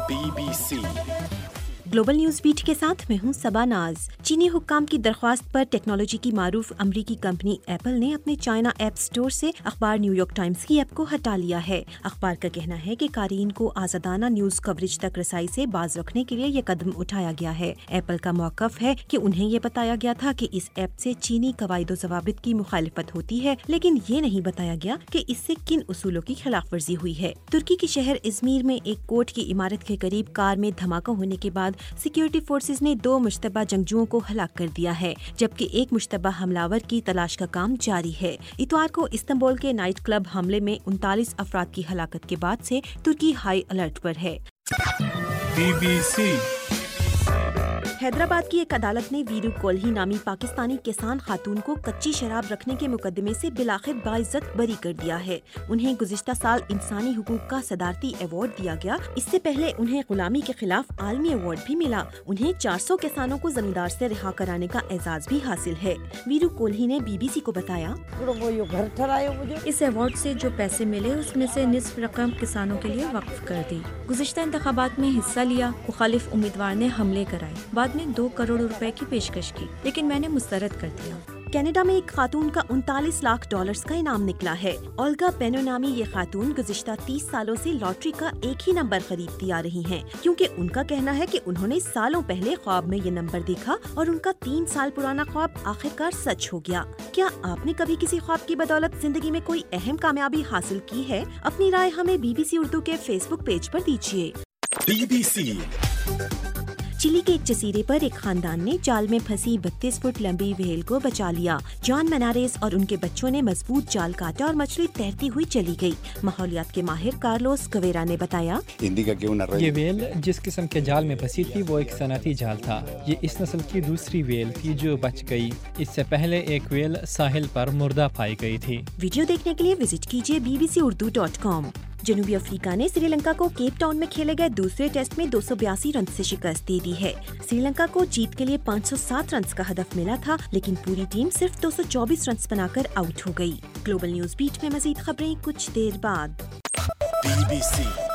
BBC global news beat के साथ मैं हूं सबा नाज। चीनी हुक्काम की दरख्वास्त पर टेक्नोलॉजी की मारूफ अमरीकी कंपनी एप्पल ने अपने चाइना ऐप स्टोर से अखबार न्यूयॉर्क टाइम्स की ऐप को हटा लिया है। अखबार का कहना है कि कारीन को आजादाना न्यूज कवरेज तक रसाई से बाज रखने के लिए ये कदम उठाया गया है। एप्पल का मौक़िफ़ है कि उन्हें ये बताया गया था कि इस ऐप से चीनी कवायद व ज़वाबित की मुखालिफत होती है, लेकिन ये नहीं बताया गया कि इससे किन उसूलों की खिलाफ वर्जी हुई है। तुर्की के शहर इज़मीर में एक कोर्ट की इमारत के करीब कार में धमाका होने के बाद सिक्योरिटी फोर्सेस ने 2 मुश्तबा जंगजुओं को हलाक कर दिया है, जबकि एक मुश्तबा हमलावर की तलाश का काम जारी है। इतवार को इस्तांबुल के नाइट क्लब हमले में 39 अफराद की हलाकत के बाद से तुर्की हाई अलर्ट पर है। BBC हैदराबाद की एक अदालत ने वीरू कोल्ही नामी पाकिस्तानी किसान खातून को कच्ची शराब रखने के मुकदमे से बिलाखिर बाइज्जत बरी कर दिया है। उन्हें गुज़िश्ता साल इंसानी हुकूक का सदारती अवार्ड दिया गया। इससे पहले उन्हें गुलामी के खिलाफ आलमी अवार्ड भी मिला। उन्हें 400 किसानों को जमींदार से रिहा कराने का एजाज भी हासिल है। वीरू कोल्ही ने BBC को बताया, इस अवार्ड से जो पैसे मिले उसमें से निस्फ रकम किसानों के लिए वक्फ कर दी। गुज़िश्ता इंतखाबात में हिस्सा लिया, मुखालिफ उम्मीदवार ने हमले कराए, बाद में 2 करोड़ रुपए की पेशकश की, लेकिन मैंने मुस्तरद कर दिया। कनाडा में एक खातून का 39 लाख डॉलर्स का इनाम निकला है। ओल्गा बेनो नामी ये खातून गुज़िश्ता 30 सालों से लॉटरी का एक ही नंबर खरीदती आ रही हैं, क्योंकि उनका कहना है कि उन्होंने सालों पहले ख्वाब में ये नंबर देखा और उनका 3 साल पुराना ख्वाब आखिरकार सच हो गया। क्या आपने कभी किसी ख्वाब की बदौलत जिंदगी में कोई अहम कामयाबी हासिल की है? अपनी राय हमें BBC उर्दू के फेसबुक पेज पर दीजिए। BBC चिली के एक जजीरे पर एक खानदान ने जाल में फंसी 32 फुट लंबी व्हेल को बचा लिया। जॉन मनारेस और उनके बच्चों ने मजबूत जाल काटा और मछली तैरती हुई चली गई। माहौलियात के माहिर कार्लोस कवेरा ने बताया, ये व्हेल जिस किस्म के जाल में फंसी थी वो एक सनती जाल था। ये इस नस्ल की दूसरी व्हेल थी जो बच गई। इससे पहले एक व्हेल साहिल पर मुर्दा पाई गई थी। वीडियो देखने के लिए विजिट कीजिए bbcurdu.com। जनूबी अफ्रीका ने श्रीलंका को केप टाउन में खेले गए दूसरे टेस्ट में 282 रन से शिकस्त दे दी है। श्रीलंका को जीत के लिए 507 रन का हदफ मिला था, लेकिन पूरी टीम सिर्फ 224 रन बनाकर आउट हो गई। ग्लोबल न्यूज बीट में मजीद खबरें कुछ देर बाद। BBC